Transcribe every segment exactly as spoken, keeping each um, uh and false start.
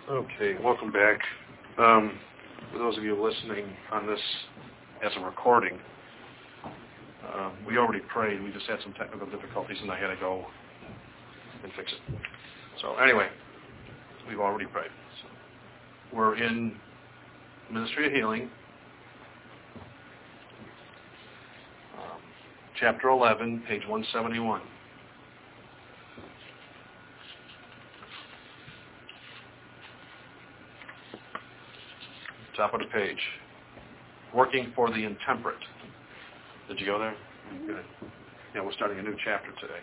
Okay, welcome back. Um, for those of you listening on this as a recording, uh, we already prayed. We just had some technical difficulties, and I had to go and fix it. So anyway, we've already prayed. So we're in Ministry of Healing, um, chapter eleven, page one seventy-one. Top of the page. Working for the intemperate. Did you go there? Good. Yeah, we're starting a new chapter today.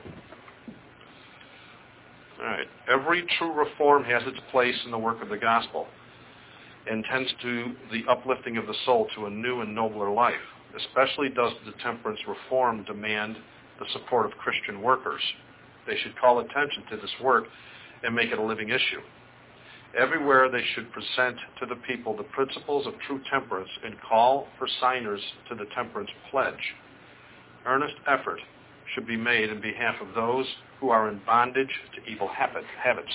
All right. Every true reform has its place in the work of the gospel and tends to the uplifting of the soul to a new and nobler life. Especially does the temperance reform demand the support of Christian workers. They should call attention to this work and make it a living issue. Everywhere they should present to the people the principles of true temperance and call for signers to the temperance pledge. Earnest effort should be made in behalf of those who are in bondage to evil habit, habits.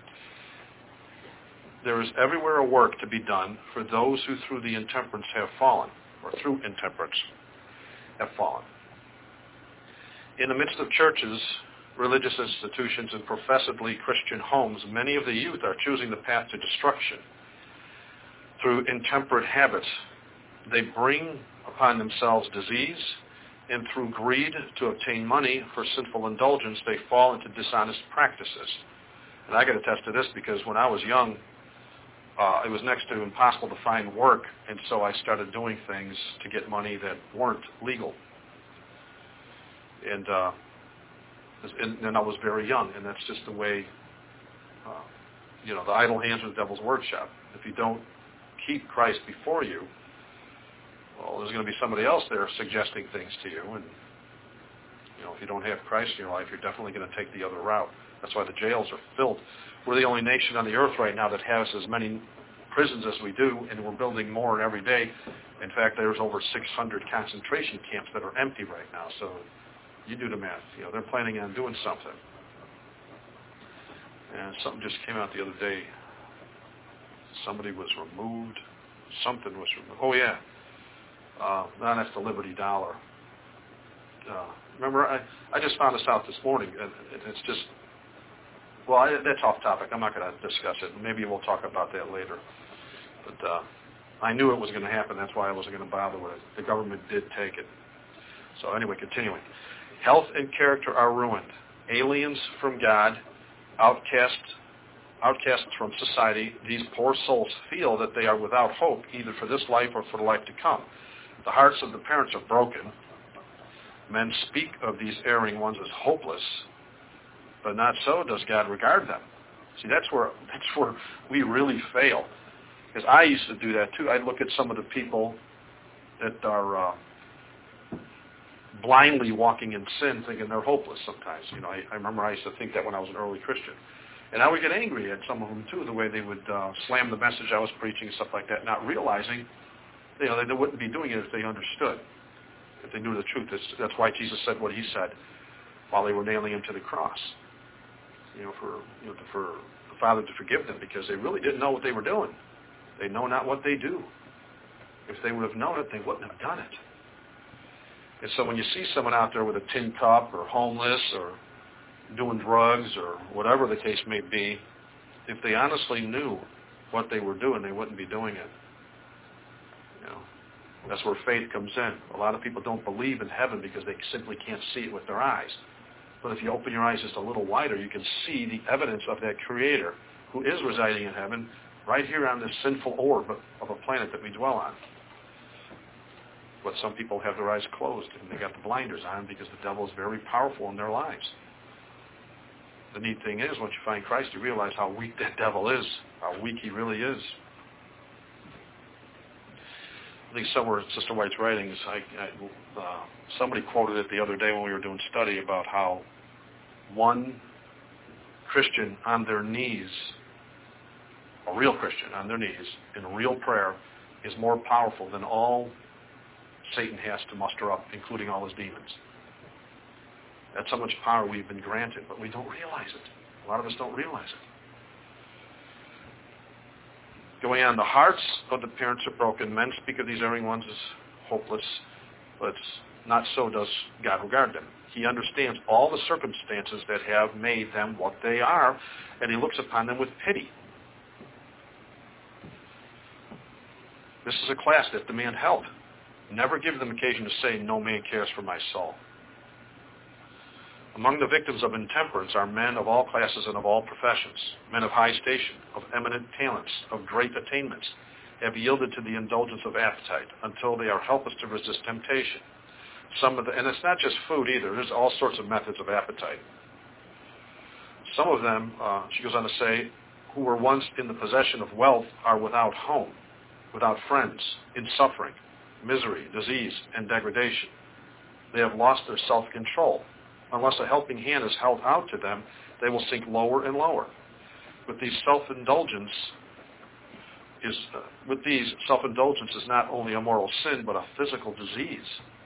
There is everywhere a work to be done for those who through the intemperance have fallen, or through intemperance have fallen. In the midst of churches, religious institutions, and professedly Christian homes, many of the youth are choosing the path to destruction. Through intemperate habits, they bring upon themselves disease, and through greed to obtain money for sinful indulgence, they fall into dishonest practices. And I can attest to this because when I was young, uh, it was next to impossible to find work, and so I started doing things to get money that weren't legal. And uh, And, and I was very young, and that's just the way, uh, you know, the idle hands are the devil's workshop. If you don't keep Christ before you, well, there's going to be somebody else there suggesting things to you, and, you know, if you don't have Christ in your life, you're definitely going to take the other route. That's why the jails are filled. We're the only nation on the earth right now that has as many prisons as we do, and we're building more every day. In fact, there's over six hundred concentration camps that are empty right now, so you do the math. You know, they're planning on doing something. And something just came out the other day. Somebody was removed. Something was removed. Oh, yeah. Uh, no, that's the Liberty Dollar. Uh, remember, I, I just found this out this morning. And it's just, well, I, that's off topic. I'm not going to discuss it. Maybe we'll talk about that later. But uh, I knew it was going to happen. That's why I wasn't going to bother with it. The government did take it. So anyway, continuing. Health and character are ruined. Aliens from God, outcast, outcasts from society, these poor souls feel that they are without hope, either for this life or for the life to come. The hearts of the parents are broken. Men speak of these erring ones as hopeless, but not so does God regard them. See, that's where that's where we really fail. Because I used to do that too. I'd look at some of the people that are Uh, blindly walking in sin, thinking they're hopeless sometimes. You know, I, I remember I used to think that when I was an early Christian. And I would get angry at some of them, too, the way they would uh, slam the message I was preaching and stuff like that, not realizing, you know, they, they wouldn't be doing it if they understood, if they knew the truth. That's, that's why Jesus said what he said while they were nailing him to the cross, you know, for, you know, for the Father to forgive them, because they really didn't know what they were doing. They know not what they do. If they would have known it, they wouldn't have done it. And so when you see someone out there with a tin cup or homeless or doing drugs or whatever the case may be, if they honestly knew what they were doing, they wouldn't be doing it. You know, that's where faith comes in. A lot of people don't believe in heaven because they simply can't see it with their eyes. But if you open your eyes just a little wider, you can see the evidence of that Creator who is residing in heaven right here on this sinful orb of a planet that we dwell on. But some people have their eyes closed and they got the blinders on because the devil is very powerful in their lives. The neat thing is, once you find Christ, you realize how weak that devil is, how weak he really is. I think somewhere in Sister White's writings, I, I, uh, somebody quoted it the other day when we were doing study about how one Christian on their knees, a real Christian on their knees, in real prayer, is more powerful than all Satan has to muster up, including all his demons. That's how much power we've been granted, but we don't realize it. A lot of us don't realize it. Going on, the hearts of the parents are broken. Men speak of these erring ones as hopeless, but not so does God regard them. He understands all the circumstances that have made them what they are, and he looks upon them with pity. This is a class that demand help. Never give them occasion to say, "No man cares for my soul." Among the victims of intemperance are men of all classes and of all professions, men of high station, of eminent talents, of great attainments, have yielded to the indulgence of appetite until they are helpless to resist temptation. Some of the, and it's not just food either. There's all sorts of methods of appetite. Some of them, uh, she goes on to say, who were once in the possession of wealth are without home, without friends, in suffering, misery, disease, and degradation. They have lost their self-control. Unless a helping hand is held out to them, they will sink lower and lower. With these self-indulgence is uh, with these self-indulgence is not only a moral sin but a physical disease.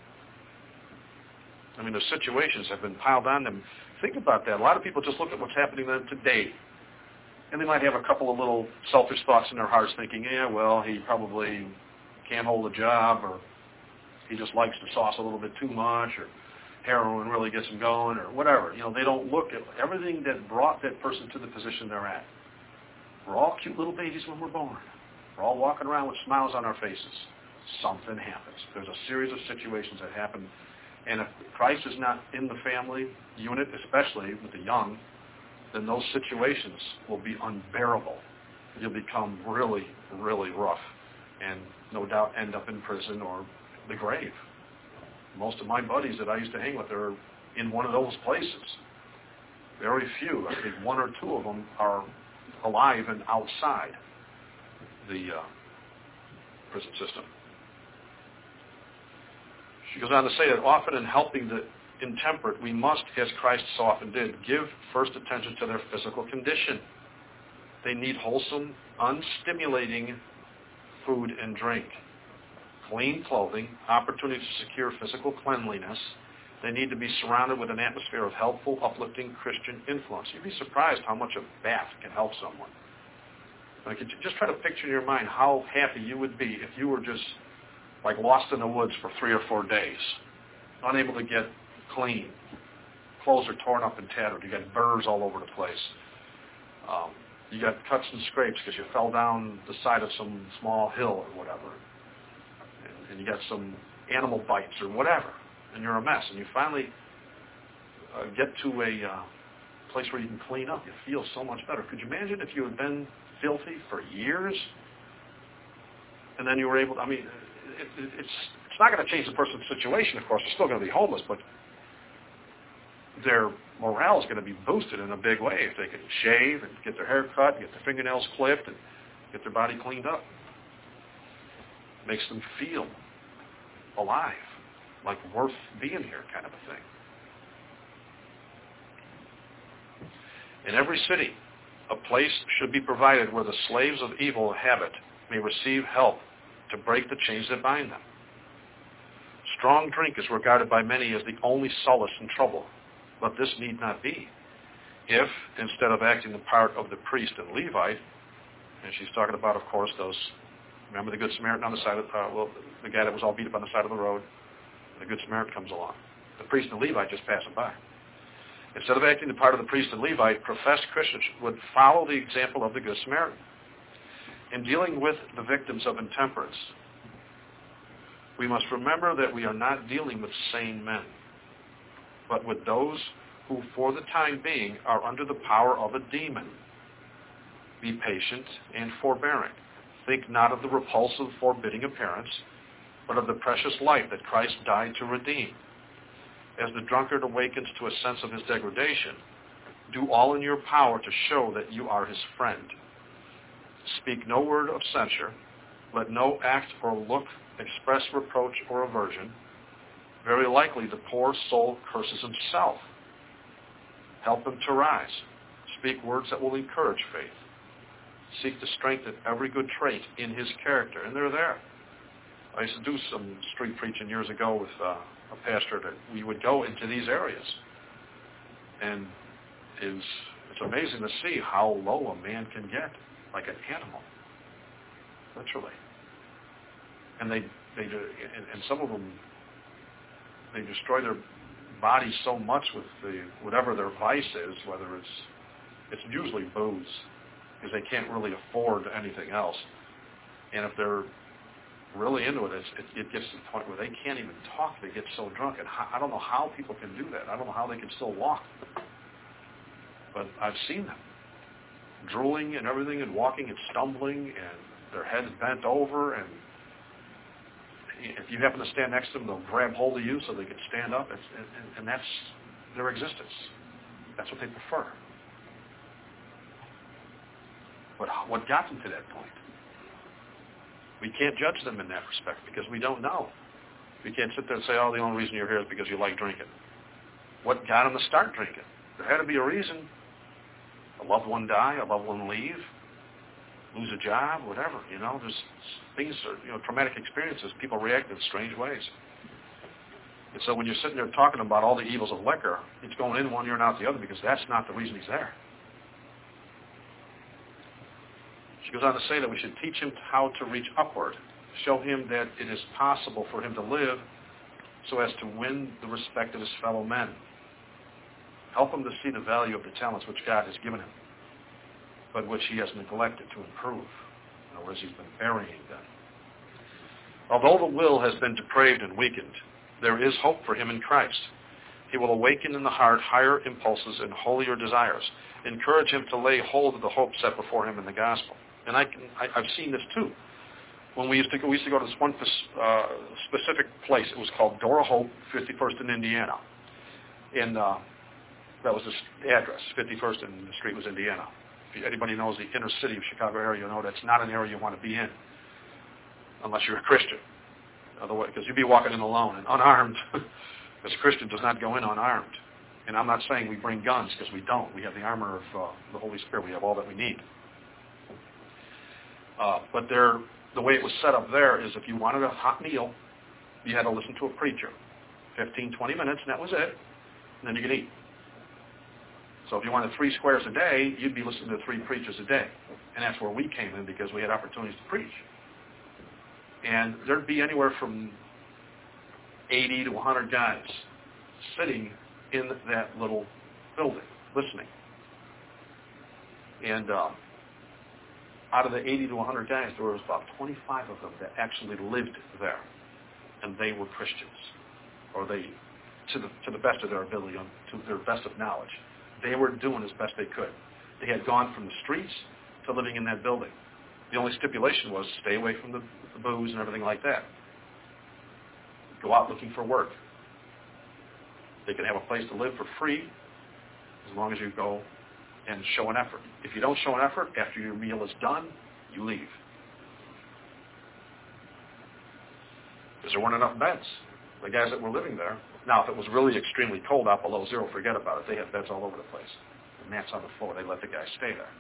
I mean, the situations have been piled on them. Think about that. A lot of people just look at what's happening to them today, and they might have a couple of little selfish thoughts in their hearts, thinking, "Yeah, well, he probably can't hold a job, or he just likes the sauce a little bit too much, or heroin really gets them going," or whatever. You know, they don't look at everything that brought that person to the position they're at. We're all cute little babies when we're born. We're all walking around with smiles on our faces. Something happens. There's a series of situations that happen, and if Christ is not in the family unit, especially with the young, then those situations will be unbearable. You'll become really, really rough, and no doubt end up in prison or the grave. Most of my buddies that I used to hang with are in one of those places. Very few. I think one or two of them are alive and outside the uh, prison system. She goes on to say that often in helping the intemperate, we must, as Christ so often did, give first attention to their physical condition. They need wholesome, unstimulating food and drink, clean clothing, opportunity to secure physical cleanliness. They need to be surrounded with an atmosphere of helpful, uplifting Christian influence. You'd be surprised how much a bath can help someone. Like, just try to picture in your mind how happy you would be if you were just like lost in the woods for three or four days, unable to get clean. Clothes are torn up and tattered. You got burrs all over the place. Um, you got cuts and scrapes because you fell down the side of some small hill or whatever. And, and you got some animal bites or whatever. And you're a mess. And you finally uh, get to a uh, place where you can clean up. You feel so much better. Could you imagine if you had been filthy for years and then you were able to, I mean, it, it, it's it's not going to change the person's situation, of course. They're still going to be homeless, but their morale is going to be boosted in a big way if they can shave and get their hair cut, get their fingernails clipped, and get their body cleaned up. It makes them feel alive, like worth being here kind of a thing. In every city, a place should be provided where the slaves of evil habit may receive help to break the chains that bind them. Strong drink is regarded by many as the only solace in trouble, but this need not be. If, instead of acting the part of the priest and Levite, and she's talking about, of course, those, remember the Good Samaritan on the side of, uh, well, the guy that was all beat up on the side of the road, the Good Samaritan comes along. The priest and Levite just pass him by. Instead of acting the part of the priest and Levite, professed Christians would follow the example of the Good Samaritan. In dealing with the victims of intemperance, we must remember that we are not dealing with sane men, but with those who, for the time being, are under the power of a demon. Be patient and forbearing. Think not of the repulsive, forbidding appearance, but of the precious life that Christ died to redeem. As the drunkard awakens to a sense of his degradation, do all in your power to show that you are his friend. Speak no word of censure. Let no act or look express reproach or aversion. Very likely the poor soul curses himself. Help him to rise. Speak words that will encourage faith. Seek to strengthen every good trait in his character. And they're there. I used to do some street preaching years ago with uh, a pastor that we would go into these areas. And it's, it's amazing to see how low a man can get, like an animal. literally. And they, they do, and, and some of them, they destroy their bodies so much with the whatever their vice is, whether it's it's usually booze, because they can't really afford anything else. And if they're really into it, it's, it, it gets to the point where they can't even talk. They get so drunk, and how, I don't know how people can do that. I don't know how they can still walk. But I've seen them drooling and everything, and walking and stumbling, and their heads bent over, and if you happen to stand next to them, they'll grab hold of you so they can stand up, it's, and, and that's their existence. That's what they prefer. But what got them to that point? We can't judge them in that respect because we don't know. We can't sit there and say, oh, the only reason you're here is because you like drinking. What got them to start drinking? There had to be a reason. A loved one die, a loved one leave, lose a job, whatever. You know, there's things, you know, traumatic experiences. People react in strange ways. And so when you're sitting there talking about all the evils of liquor, it's going in one ear and out the other because that's not the reason he's there. She goes on to say that we should teach him how to reach upward, show him that it is possible for him to live so as to win the respect of his fellow men. Help him to see the value of the talents which God has given him, but which he has neglected to improve. In other words, he's been burying them. Although the will has been depraved and weakened, there is hope for him in Christ. He will awaken in the heart higher impulses and holier desires. Encourage him to lay hold of the hope set before him in the gospel. And I, can, I, I've seen this too. When we used to go, we used to go to this one uh, specific place. It was called Door of Hope, fifty-first in Indiana. And uh, that was the address. fifty-first and the street was Indiana. If anybody knows the inner city of Chicago area, you know that's not an area you want to be in unless you're a Christian. Otherwise, because you'd be walking in alone and unarmed. Because a Christian does not go in unarmed. And I'm not saying we bring guns, because we don't. We have the armor of uh, the Holy Spirit. We have all that we need. Uh, but there, the way it was set up there is if you wanted a hot meal, you had to listen to a preacher. fifteen, twenty minutes, and that was it. And then you could eat. So if you wanted three squares a day, you'd be listening to three preachers a day. And that's where we came in because we had opportunities to preach. And there'd be anywhere from eighty to one hundred guys sitting in that little building, listening. And uh, out of the eighty to one hundred guys, there was about twenty-five of them that actually lived there. And they were Christians. Or they, to the, to the best of their ability, to their best of knowledge. They were doing as best they could. They had gone from the streets to living in that building. The only stipulation was stay away from the, the booze and everything like that. Go out looking for work. They can have a place to live for free as long as you go and show an effort. If you don't show an effort, after your meal is done, you leave. Because there weren't enough beds. The guys that were living there. Now, if it was really extremely cold out below zero, forget about it. They had beds all over the place. The mats on the floor. They let the guys stay there.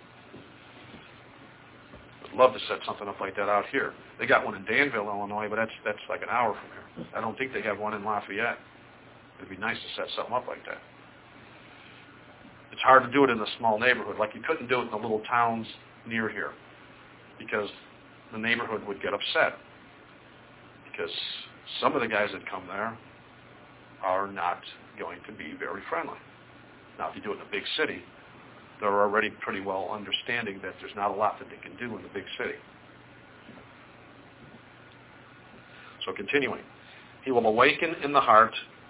I'd love to set something up like that out here. They got one in Danville, Illinois, but that's that's like an hour from here. I don't think they have one in Lafayette. It'd be nice to set something up like that. It's hard to do it in a small neighborhood. Like you couldn't do it in the little towns near here because the neighborhood would get upset because some of the guys that come there are not going to be very friendly. Now, if you do it in a big city, they're already pretty well understanding that there's not a lot that they can do in the big city. So continuing, he will awaken in the heart,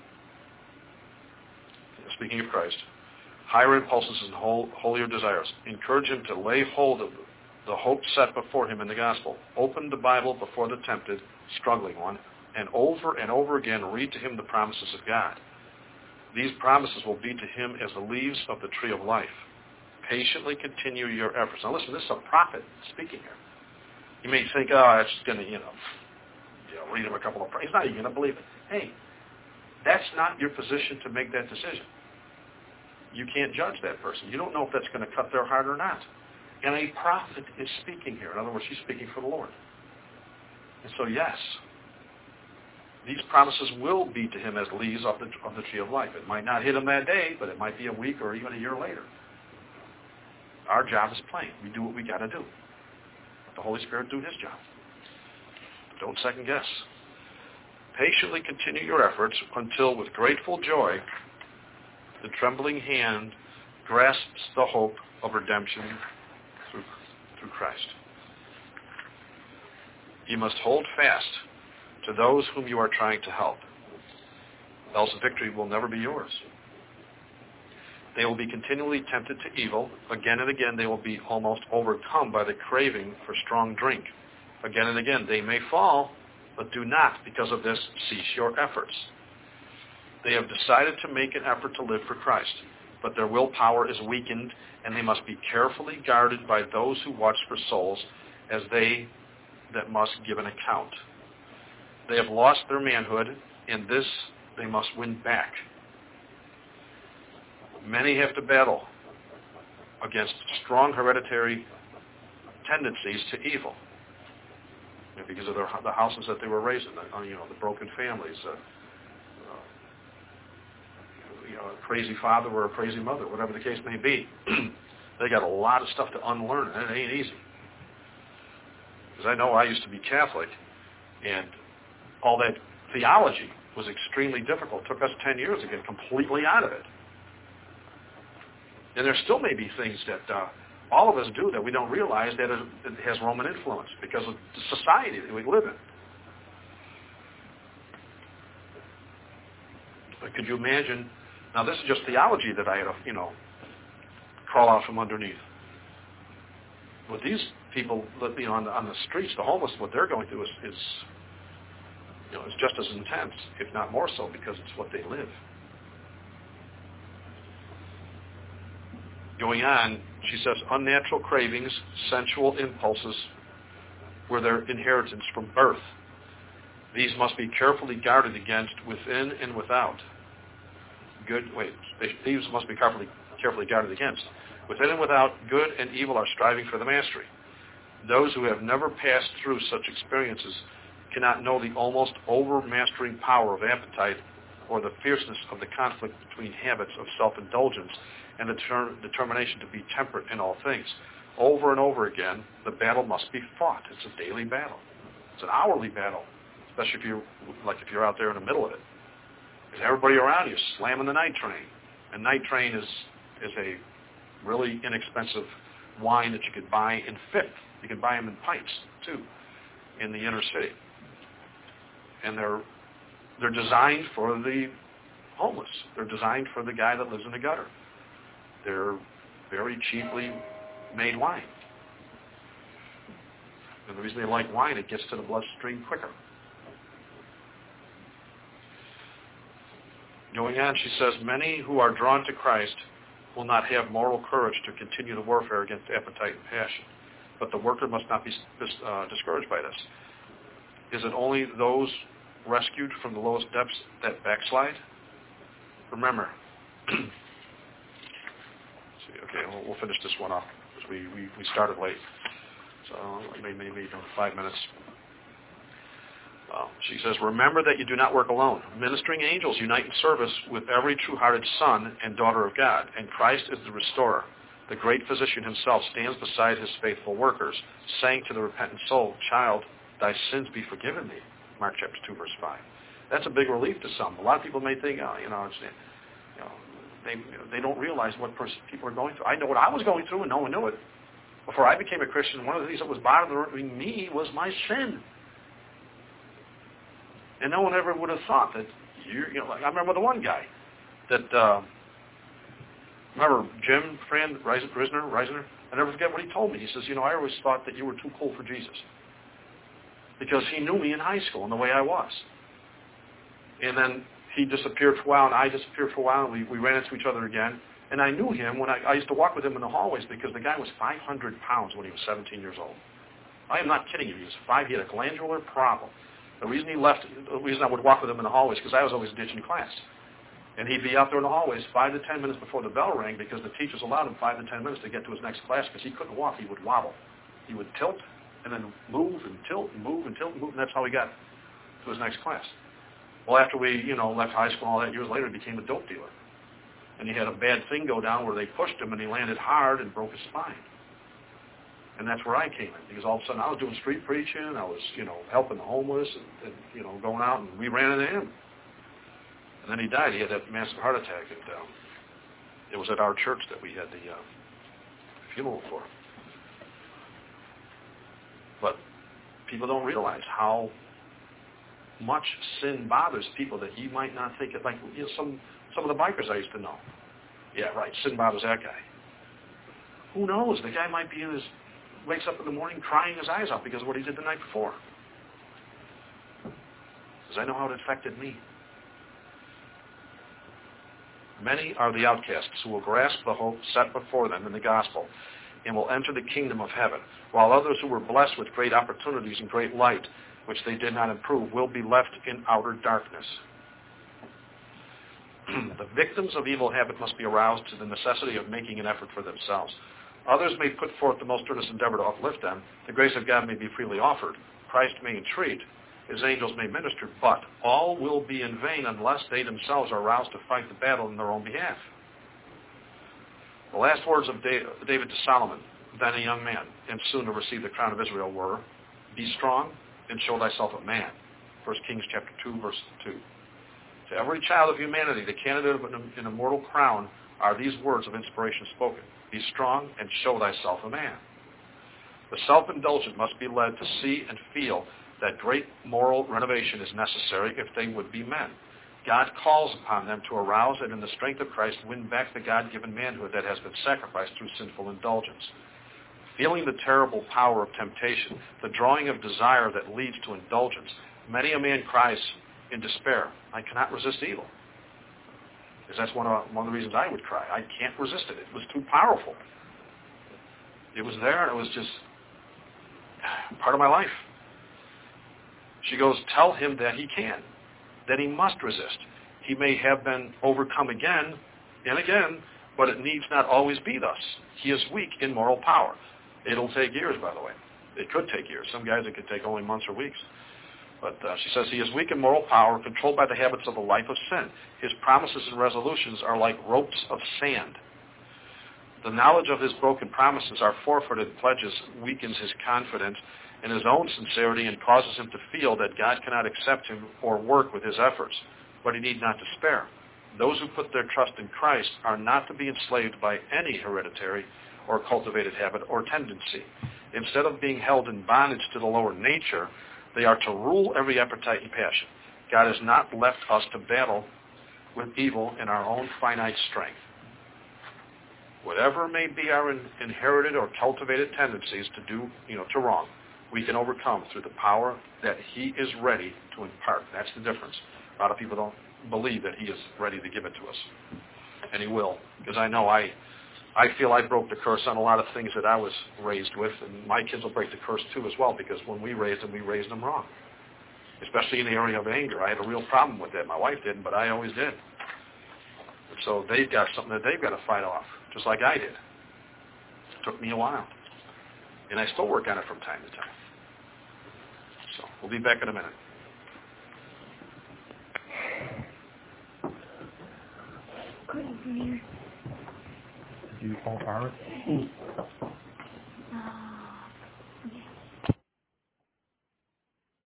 speaking of Christ, higher impulses and holier desires. Encourage him to lay hold of the hope set before him in the gospel. Open the Bible before the tempted, struggling one, and over and over again read to him the promises of God. These promises will be to him as the leaves of the tree of life. Patiently continue your efforts. Now listen, this is a prophet speaking here. You may think, oh, it's just going to, you know, you know, read him a couple of prayers. He's not even going to believe it. Hey, that's not your position to make that decision. You can't judge that person. You don't know if that's going to cut their heart or not. And a prophet is speaking here. In other words, she's speaking for the Lord. And so, yes, these promises will be to him as leaves of the, of the tree of life. It might not hit him that day, but it might be a week or even a year later. Our job is plain. We do what we got to do. Let the Holy Spirit do his job. Don't second guess. Patiently continue your efforts until with grateful joy the trembling hand grasps the hope of redemption through, through Christ. You must hold fast to those whom you are trying to help, else victory will never be yours. They will be continually tempted to evil. Again and again they will be almost overcome by the craving for strong drink. Again and again they may fall, but do not, because of this, cease your efforts. They have decided to make an effort to live for Christ, but their willpower is weakened, and they must be carefully guarded by those who watch for souls, as they that must give an account. They have lost their manhood, and this they must win back. Many have to battle against strong hereditary tendencies to evil, you know, because of their, the houses that they were raised in, the, you know, the broken families, uh, uh, you know, a crazy father or a crazy mother, whatever the case may be. They got a lot of stuff to unlearn, and it ain't easy. Because I know I used to be Catholic, and all that theology was extremely difficult. It took us ten years to get completely out of it. And there still may be things that uh, all of us do that we don't realize that it has Roman influence because of the society that we live in. But could you imagine? Now, this is just theology that I had to, you know, crawl out from underneath. What these people, you know, on the, on the streets, the homeless, what they're going through is, is, you know, is just as intense, if not more so, because it's what they live. Going on, she says, unnatural cravings, sensual impulses were their inheritance from birth. These must be carefully guarded against within and without. Good, wait, these must be carefully, carefully guarded against. Within and without, good and evil are striving for the mastery. Those who have never passed through such experiences cannot know the almost overmastering power of appetite or the fierceness of the conflict between habits of self-indulgence and the ter- determination to be temperate in all things. Over and over again, the battle must be fought. It's a daily battle. It's an hourly battle, especially if you're, like if you're out there in the middle of it. Because everybody around you is slamming the night train. And night train is, is a really inexpensive wine that you could buy in fifth. You can buy them in pints, too, in the inner city. And they're they're designed for the homeless. They're designed for the guy that lives in the gutter. They're very cheaply made wine. And the reason they like wine, it gets to the bloodstream quicker. Going on, she says, many who are drawn to Christ will not have moral courage to continue the warfare against appetite and passion. But the worker must not be uh, discouraged by this. Is it only those rescued from the lowest depths that backslide? Remember, see, okay, we'll, we'll finish this one off because we, we, we started late. So maybe, maybe you know, five minutes. Uh, she says, remember that you do not work alone. Ministering angels unite in service with every true-hearted son and daughter of God, and Christ is the restorer. The great physician himself stands beside his faithful workers, saying to the repentant soul, child, thy sins be forgiven thee. Mark chapter two, verse five. That's a big relief to some. A lot of people may think, oh, you know, it's, you know they they don't realize what person, people are going through. I know what I was going through, and no one knew it. Before I became a Christian, one of the things that was bothering me was my sin. And no one ever would have thought that, you you know, like I remember the one guy that, uh, remember Jim, friend, Risner, Risner? I never forget what he told me. He says, you know, I always thought that you were too cool for Jesus. Because he knew me in high school and the way I was. And then he disappeared for a while, and I disappeared for a while, and we, we ran into each other again. And I knew him when I, I used to walk with him in the hallways because the guy was five hundred pounds when he was seventeen years old. I am not kidding you. He was five. He had a glandular problem. The reason he left, the reason I would walk with him in the hallways, because I was always ditching class. And he'd be out there in the hallways five to ten minutes before the bell rang because the teachers allowed him five to ten minutes to get to his next class because he couldn't walk. He would wobble. He would tilt and then move and tilt and move and tilt and move, and that's how he got to his next class. Well, after we, you know, left high school and all that, years later, he became a dope dealer. And he had a bad thing go down where they pushed him and he landed hard and broke his spine. And that's where I came in, because all of a sudden I was doing street preaching, I was, you know, helping the homeless, and, and you know, going out, and we ran into him. And then he died. He had that massive heart attack, and um, it was at our church that we had the uh, funeral for. But people don't realize how much sin bothers people that you might not think it. Like, you know, some some of the bikers I used to know. Yeah, right. Sin bothers that guy. Who knows? The guy might be in his wakes up in the morning crying his eyes out because of what he did the night before. Because I know how it affected me. Many are the outcasts who will grasp the hope set before them in the gospel and will enter the kingdom of heaven, while others who were blessed with great opportunities and great light, which they did not improve, will be left in outer darkness. The victims of evil habit must be aroused to the necessity of making an effort for themselves. Others may put forth the most earnest endeavor to uplift them. The grace of God may be freely offered. Christ may entreat. His angels may minister. But all will be in vain unless they themselves are aroused to fight the battle in their own behalf. The last words of David to Solomon, then a young man, and soon to receive the crown of Israel, were, "Be strong and show thyself a man." First Kings chapter two, verse two. To every child of humanity, the candidate of an immortal crown, are these words of inspiration spoken. Be strong and show thyself a man. The self-indulgent must be led to see and feel that great moral renovation is necessary if they would be men. God calls upon them to arouse and in the strength of Christ win back the God-given manhood that has been sacrificed through sinful indulgence. Feeling the terrible power of temptation, the drawing of desire that leads to indulgence, many a man cries in despair, "I cannot resist evil." Because that's one of, one of the reasons I would cry. I can't resist it. It was too powerful. It was there, and it was just part of my life. She goes, tell him that he can, that he must resist. He may have been overcome again and again, but it needs not always be thus. He is weak in moral power. It'll take years, by the way. It could take years. Some guys, it could take only months or weeks. But uh, she says he is weak in moral power, controlled by the habits of a life of sin. His promises and resolutions are like ropes of sand. The knowledge of his broken promises, our forfeited pledges, weakens his confidence in his own sincerity and causes him to feel that God cannot accept him or work with his efforts. But he need not despair. Those who put their trust in Christ are not to be enslaved by any hereditary or cultivated habit or tendency. Instead of being held in bondage to the lower nature, they are to rule every appetite and passion. God has not left us to battle with evil in our own finite strength. Whatever may be our in, inherited or cultivated tendencies to do, you know, to wrong, we can overcome through the power that he is ready to impart. That's the difference. A lot of people don't believe that he is ready to give it to us. And he will. Because I know I I feel I broke the curse on a lot of things that I was raised with, and my kids will break the curse too as well, because when we raised them, we raised them wrong. Especially in the area of anger. I had a real problem with that. My wife didn't, but I always did. And so they've got something that they've got to fight off, just like I did. It took me a while. And I still work on it from time to time. So we'll be back in a minute. Good evening. Do you call Iris?